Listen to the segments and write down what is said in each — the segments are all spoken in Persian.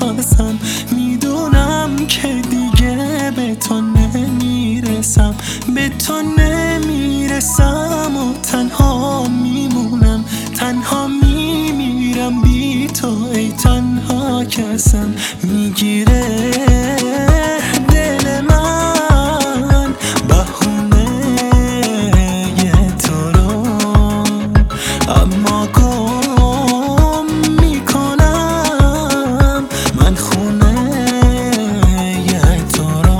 نفسم، میدونم که دیگه به تو نمیرسم، به تو نمیرسم و تنها میمونم، تنها میمیرم بی تو ای تنها کسم. میگیره دل من بهونه تو رو، اما گم میکنم من خونه تو رو.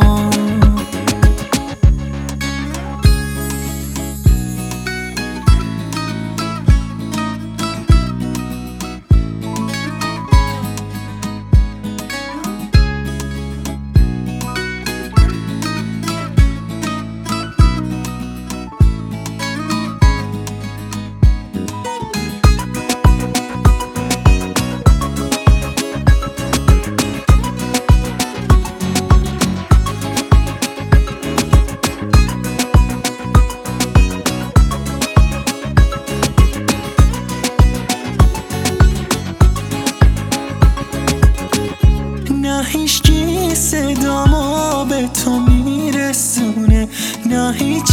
نه هیچکی صدامو به تو میرسونه، نه هیچ